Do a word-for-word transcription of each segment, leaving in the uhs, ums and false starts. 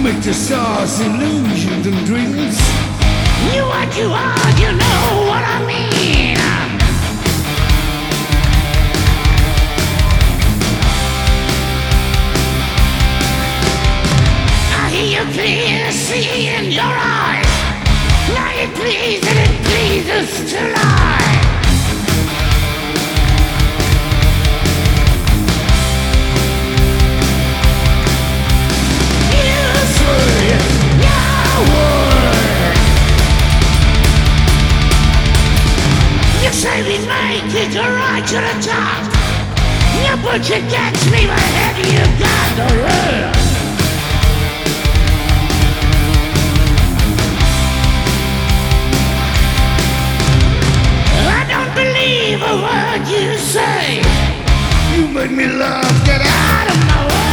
make the stars illusions and dreams. You what you are, you know what I mean. I hear you clear, see in your eyes. Now it pleases and it pleases to lie. You say we make it right to the top. You put your against me, but have you got the rule? I don't believe a word you say. You make me laugh, get out Out of my way.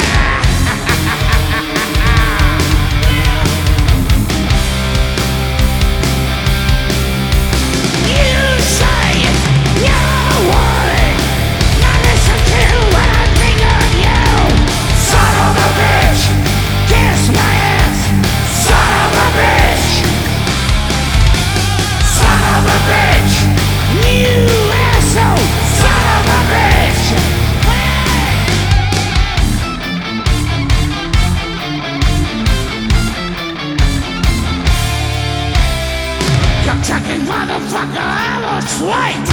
Talking motherfucker, I was white.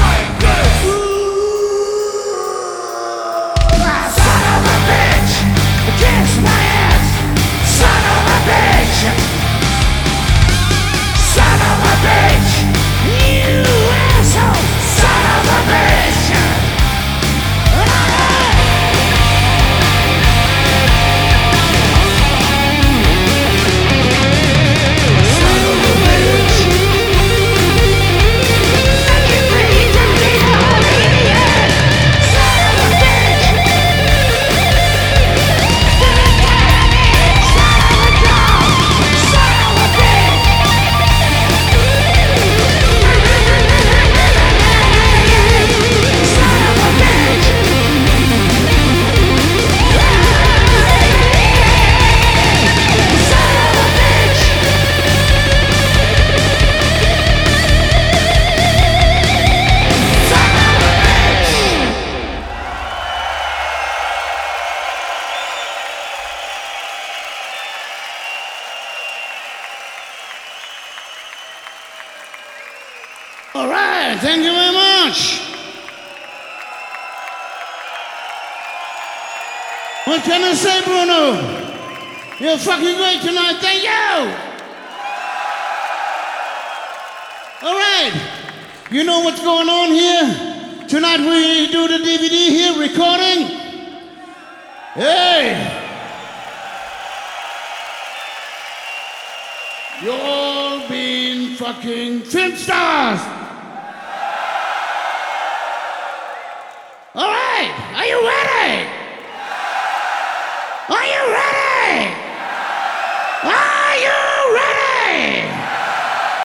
Son of a bitch, kiss my ass. Son of a bitch, son of a bitch, you asshole. Son of a bitch. All right, thank you very much. What can I say, Bruno? You're fucking great tonight, thank you. All right, you know what's going on here? Tonight we do the D V D here, recording. Hey! You all been fucking film stars!